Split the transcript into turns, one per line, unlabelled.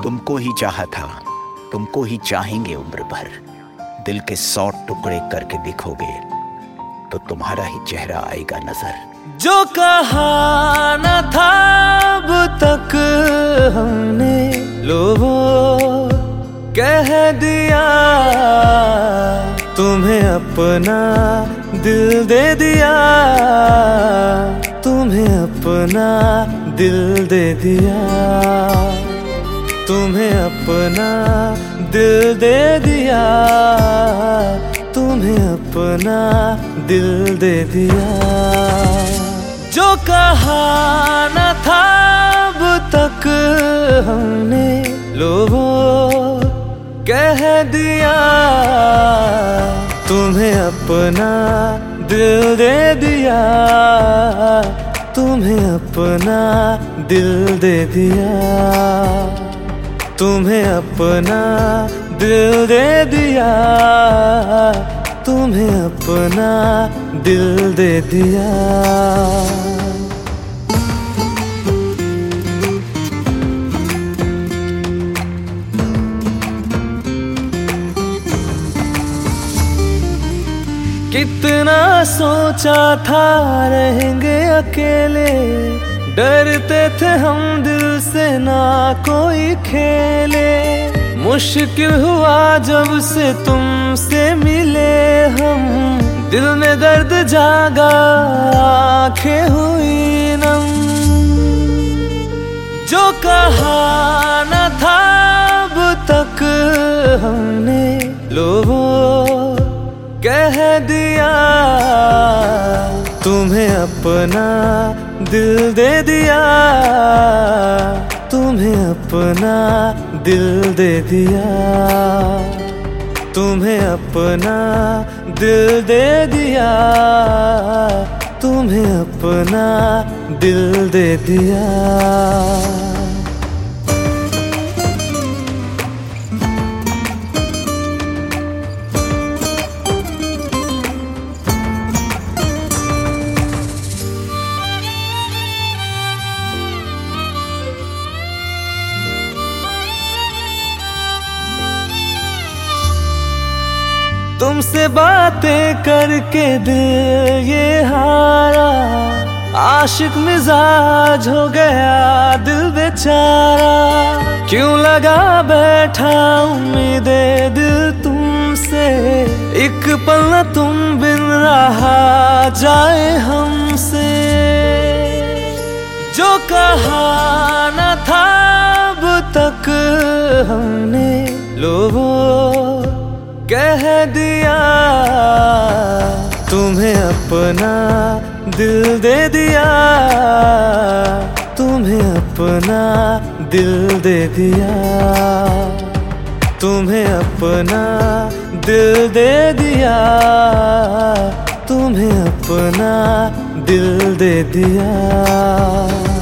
तुमको ही चाहा था, तुमको ही चाहेंगे उम्र भर। दिल के 100 टुकड़े करके देखोगे तो तुम्हारा ही चेहरा आएगा नजर।
जो कहा न था अब तक हमने, लो वो कह दिया। तुम्हें अपना दिल दे दिया, तुम्हें अपना दिल दे दिया, तुम्हें अपना दिल दे दिया, तुम्हें अपना दिल दे दिया। जो कहा न था अब तक हमने, लो वो कह दिया। तुम्हें अपना दिल दे दिया, तुम्हें अपना दिल दे दिया, तुम्हें अपना दिल दे दिया, तुम्हें अपना दिल दे दिया। कितना सोचा था रहेंगे अकेले, डरते थे हम दिल से ना कोई खेले। मुश्किल हुआ जब से तुमसे मिले हम, दिल में दर्द जागा आंखें हुई नम। जो कहा न था अब तक हमने, लो वो कह दिया। तुम्हें अपना दिल दे दिया, तुम्हें अपना दिल दे दिया, तुम्हें अपना दिल दे दिया, तुम्हें अपना दिल दे दिया। तुमसे बातें करके दिल ये हारा, आशिक मिजाज हो गया दिल बेचारा। क्यों लगा बैठा उम्मीदे दिल तुमसे, एक पल न तुम बिन रहा जाए हमसे। जो कहा न था अब तक हमने, लो वो कह दिया। तुम्हें अपना दिल दे दिया, तुम्हें अपना दिल दे दिया, तुम्हें अपना दिल दे दिया, तुम्हें अपना दिल दे दिया।